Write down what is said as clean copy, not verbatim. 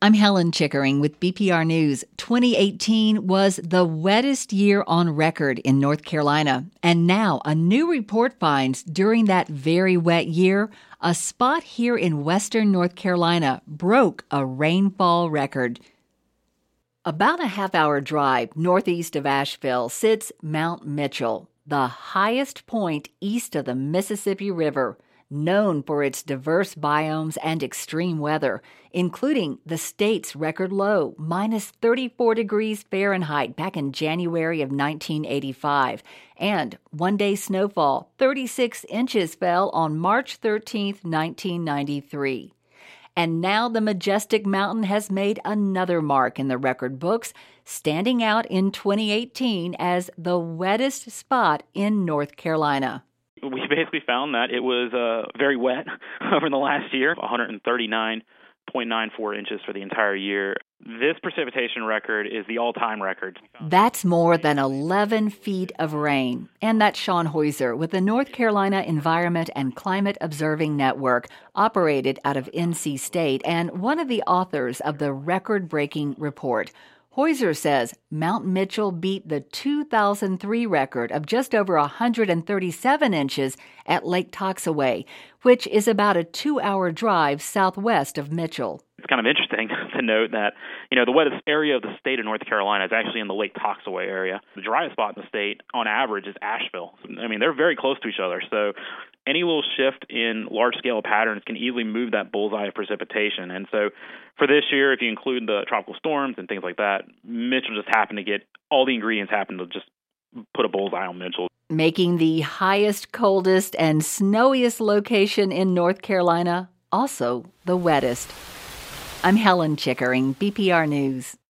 I'm Helen Chickering with BPR News. 2018 was the wettest year on record in North Carolina. And now a new report finds during that very wet year, a spot here in western North Carolina broke a rainfall record. About a half-hour drive northeast of Asheville sits Mount Mitchell, the highest point east of the Mississippi River, known for its diverse biomes and extreme weather, including the state's record low, minus 34 degrees Fahrenheit back in January of 1985, and one-day snowfall, 36 inches fell on March 13, 1993. And now the majestic mountain has made another mark in the record books, standing out in 2018 as the wettest spot in North Carolina. We basically found that it was very wet over the last year, 139.94 inches for the entire year. This precipitation record is the all-time record. That's more than 11 feet of rain. And that's Sean Heuser with the North Carolina Environment and Climate Observing Network, operated out of NC State and one of the authors of the record-breaking report. Heuser says Mount Mitchell beat the 2003 record of just over 137 inches at Lake Toxaway, which is about a 2-hour drive southwest of Mitchell. It's kind of interesting to note that, the wettest area of the state of North Carolina is actually in the Lake Toxaway area. The driest spot in the state, on average, is Asheville. They're very close to each other, so any little shift in large-scale patterns can easily move that bullseye of precipitation. And so for this year, if you include the tropical storms and things like that, Mitchell just happened to get all the ingredients happened to just put a bullseye on Mitchell. Making the highest, coldest, and snowiest location in North Carolina also the wettest. I'm Helen Chickering, BPR News.